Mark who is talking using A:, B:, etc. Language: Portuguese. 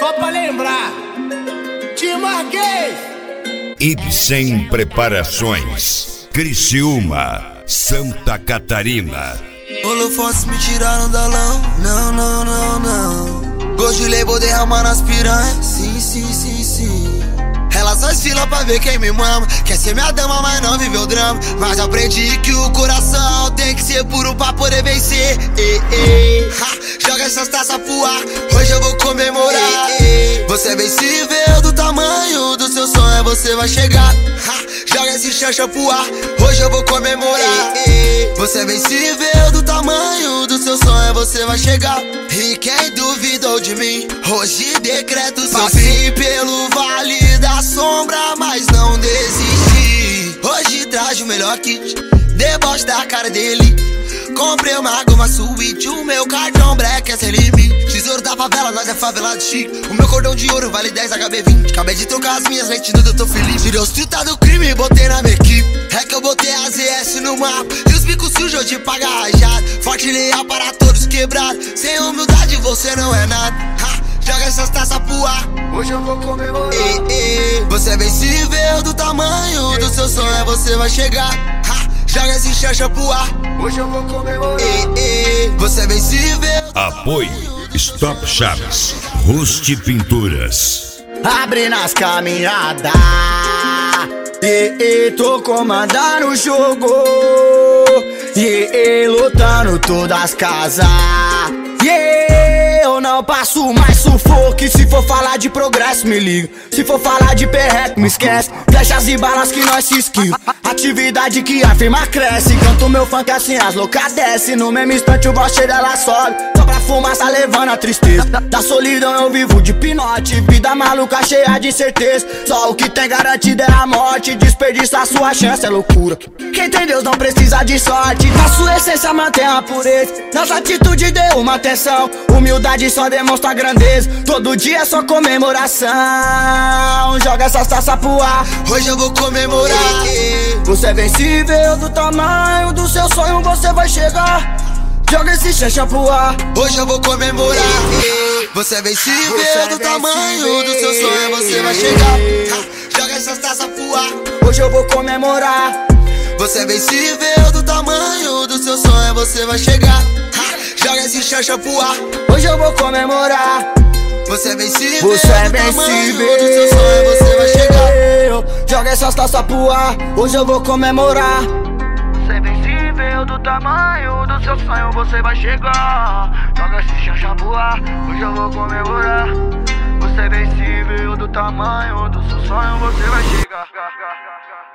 A: Só pra lembrar, te marquei.
B: Ibsen Preparações, Criciúma, Santa Catarina.
C: Holofotes me tiraram da lão, não, não, não, não. Gosto de label derramar nas piranhas, sim, sim, sim, sim. Relações fila pra ver quem me mama. Quer ser minha dama, mas não viveu drama. Mas aprendi que o coração tem que ser puro pra poder vencer. Joga essas taças pro ar, hoje eu vou comemorar. Você é vencível, do tamanho do seu sonho você vai chegar. Joga esse chancha pro ar, hoje eu vou comemorar. Você é vencível, do tamanho do seu sonho você vai chegar. E quem duvidou de mim, hoje decreto seu fim. Pelo vale da sombra, mas não desisti. Hoje traz o melhor kit, deboche da cara dele. Comprei uma goma suíte, o meu cartão black é sem limite. Tesouro da favela, nós é favelado chique. O meu cordão de ouro vale 10 HB20. Acabei de trocar as minhas lentes, tudo eu tô feliz. Tirei os truta do crime e botei na minha equipe. É que eu botei a ZS no mapa e os bicos sujos de pagar rajado. Forte e leal para todos quebrados. Sem humildade você não é nada. Joga essas taças pro ar, hoje eu vou comemorar. Você é vencível, do tamanho do seu sonho você vai chegar. Joga esse chancha pro ar, hoje eu vou comemorar. Você é vencível.
B: Apoio Stop Chaves, Ruste Pinturas.
D: Abre nas caminhadas, tô comandando o jogo, lutando todas as casas. Eu não passo mais sufoco. Se for falar de progresso, me liga. Se for falar de perreco, me esquece. Flechas e balas que nós se esquiva. Atividade que a firma cresce. Canto meu funk assim as loucas desce. No mesmo instante o boche dela sobe. Só pra fumaça levando a tristeza. Da solidão eu vivo de pinote. Vida maluca cheia de incerteza. Só o que tem garantido é a morte. Desperdiçar sua chance é loucura. Quem tem Deus não precisa de sorte. Na sua essência mantém a pureza. Nossa atitude deu uma atenção. Humildade só demonstra grandeza. Todo dia é só comemoração. Joga essas taças pro ar,
C: hoje eu vou comemorar.
D: Você é vencível, do tamanho do seu sonho você vai chegar. Joga esse chancha pro ar,
C: hoje eu vou comemorar. Você é vencível, do tamanho do seu sonho você vai chegar. Joga essas taças pro ar,
D: hoje eu vou comemorar.
C: Você é vencível, do tamanho do seu sonho você vai chegar. Joga esse chancha pro ar,
D: hoje eu vou comemorar.
C: Você é vencível,
D: você é vencível,
C: do seu sonho você vai chegar.
D: Joga essas taças pro ar, hoje eu vou comemorar.
E: Você é vencível, do tamanho do seu sonho você vai chegar. Joga esse chancha pro ar, hoje eu vou comemorar. Você é vencível, do tamanho do seu sonho você vai chegar.